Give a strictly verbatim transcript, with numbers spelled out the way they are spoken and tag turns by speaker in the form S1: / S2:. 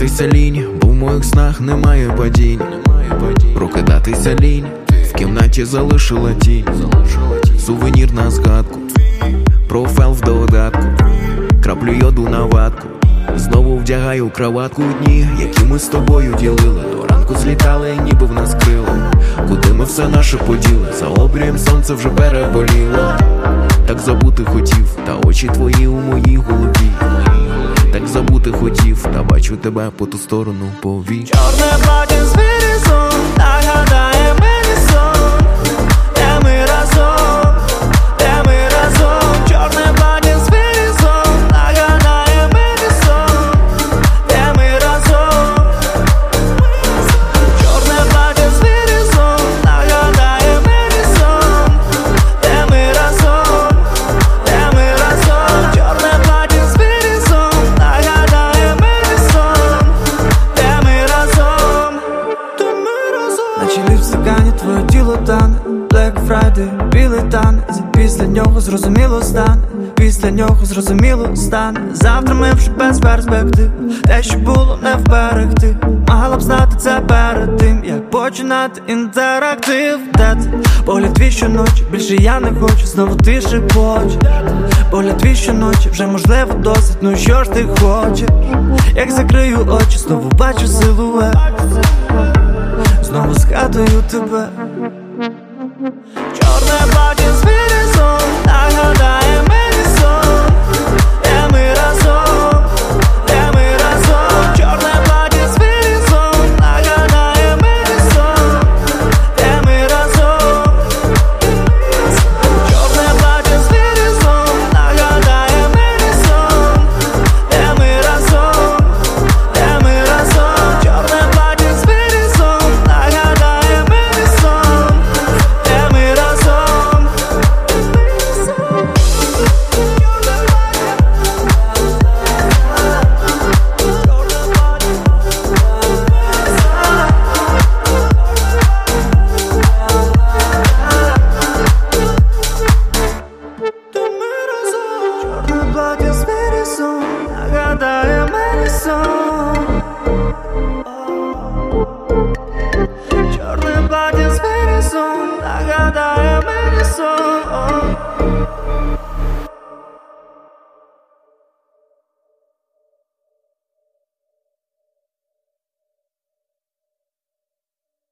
S1: Прокидатися лінь, бо в моїх снах немає падінь. Прокидатися лінь, в кімнаті залишила тінь. Сувенір на згадку, профайл в додатку, краплю йоду на ватку. Знову вдягаю краватку у дні, які ми з тобою ділили. До ранку злітали, ніби в нас крила. Куди ми все наше поділи? За обрієм сонце вже переболіло. Так забути хотів, та очі твої у моїй голові. Так забути хотів, та бачу тебе по ту сторону повік.
S2: Чорне плаття з вирізом нагадає мені сон, де ми разом, де ми разом. Чорне плаття з вирізом нагадає мені сон, де ми разом. Чорне плаття з вирізом нагадає мені сон, де ми разом, де ми разом. Чорне плаття з вирізом нагадає мені сон, де ми разом, де ми разом. Наче ліс в стакані, твоє тіло тане. Black Friday, білий танець. Після нього зрозуміло стане, після нього зрозуміло стане. Завтра ми вже без перспектив, те, що було, не вберегти. Могла б знати це перед тим, як починати інтерактив. Де ти? Погляд твій щоночі, більше я не хочу, знову ти шепочеш. Погляд твій щоночі, вже можливо досить, ну що ж ти хочеш? Як закрию очі, знову бачу силует, знову згадую тебе. Чорне плаття з вирізом нагадає мені сон, де ми разом, де ми разом. Чорне плаття з вирізом нагадає мені сон, де ми разом. Чорне плаття з вирізом нагадає мені сон, де ми разом, де ми разом. Чорне плаття з вирізом нагадає мені сон, де ми разом. Чорне плаття з вирізом нагадає мені сон.